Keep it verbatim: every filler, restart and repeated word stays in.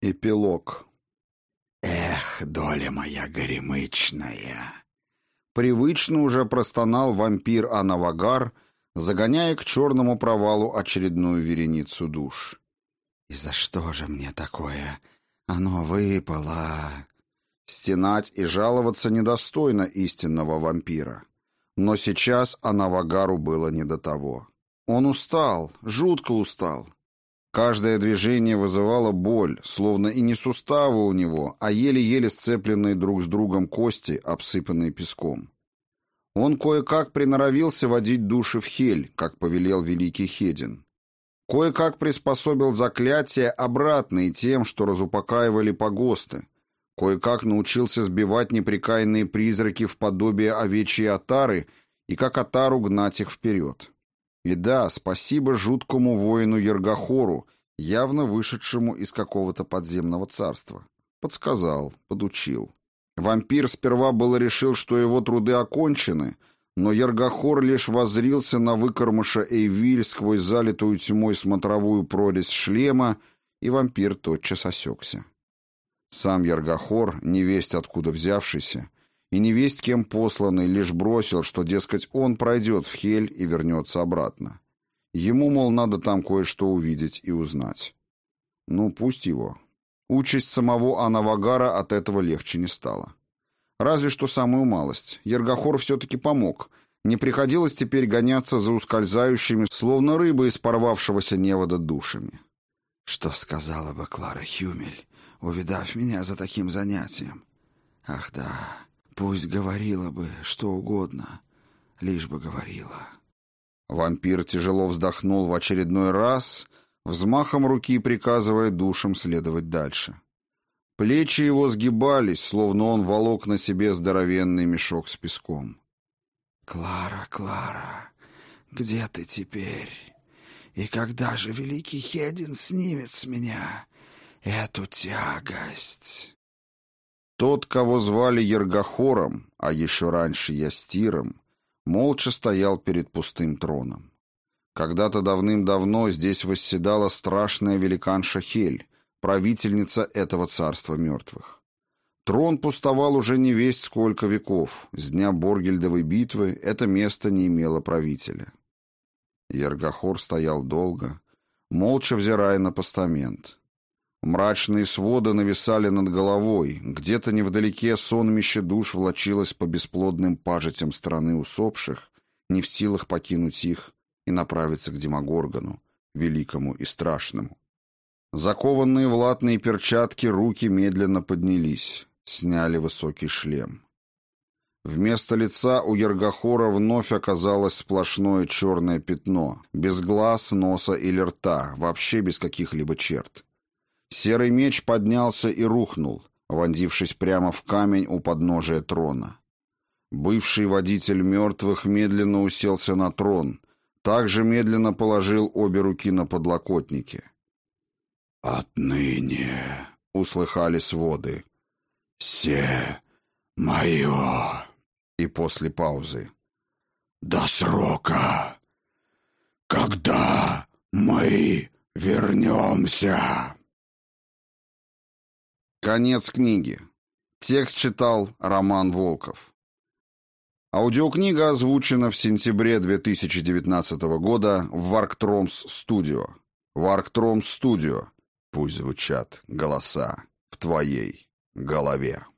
Эпилог. «Эх, доля моя горемычная!» Привычно уже простонал вампир Анавагар, загоняя к черному провалу очередную вереницу душ. «И за что же мне такое? Оно выпало!» Стенать и жаловаться недостойно истинного вампира. Но сейчас Анавагару было не до того. Он устал, жутко устал. Каждое движение вызывало боль, словно и не суставы у него, а еле-еле сцепленные друг с другом кости, обсыпанные песком. Он кое-как приноровился водить души в Хель, как повелел великий Хедин. Кое-как приспособил заклятия, обратные тем, что разупокаивали погосты. Кое-как научился сбивать непрекаянные призраки в подобие овечьей отары и как отару гнать их вперед. И да, спасибо жуткому воину Ергохору, явно вышедшему из какого-то подземного царства. Подсказал, подучил. Вампир сперва было решил, что его труды окончены, но Ергохор лишь воззрился на выкормыша Эйвиль сквозь залитую тьмой смотровую прорезь шлема, и вампир тотчас осекся. Сам Ергохор, невесть откуда взявшийся, и невесть кем посланный, лишь бросил, что, дескать, он пройдет в Хель и вернется обратно. Ему, мол, надо там кое-что увидеть и узнать. Ну, пусть его. Участь самого Анавагара от этого легче не стала. Разве что самую малость. Ергохор все-таки помог. Не приходилось теперь гоняться за ускользающими, словно рыба из порвавшегося невода, душами. Что сказала бы Клара Хюмель, увидав меня за таким занятием? Ах да... Пусть говорила бы что угодно, лишь бы говорила. Вампир тяжело вздохнул в очередной раз, взмахом руки приказывая душам следовать дальше. Плечи его сгибались, словно он волок на себе здоровенный мешок с песком. «Клара, Клара, где ты теперь? И когда же великий Хедин снимет с меня эту тягость?» Тот, кого звали Ергохором, а еще раньше Ястиром, молча стоял перед пустым троном. Когда-то давным-давно здесь восседала страшная великанша Хель, правительница этого царства мертвых. Трон пустовал уже не весть сколько веков. С дня Боргельдовой битвы это место не имело правителя. Ергохор стоял долго, молча взирая на постамент. Мрачные своды нависали над головой, где-то невдалеке сонмище душ влачилось по бесплодным пажитям страны усопших, не в силах покинуть их и направиться к Демогоргону, великому и страшному. Закованные в латные перчатки руки медленно поднялись, сняли высокий шлем. Вместо лица у Ергохора вновь оказалось сплошное черное пятно, без глаз, носа или рта, вообще без каких-либо черт. Серый меч поднялся и рухнул, вонзившись прямо в камень у подножия трона. Бывший водитель мертвых медленно уселся на трон, также медленно положил обе руки на подлокотники. «Отныне», — услыхали своды, — «се мое». И после паузы: «До срока, когда мы вернемся». Конец книги. Текст читал Роман Волков. Аудиокнига озвучена в сентябре две тысячи девятнадцатого года в Варктромс Студио. Варктромс Студио. Пусть звучат голоса в твоей голове.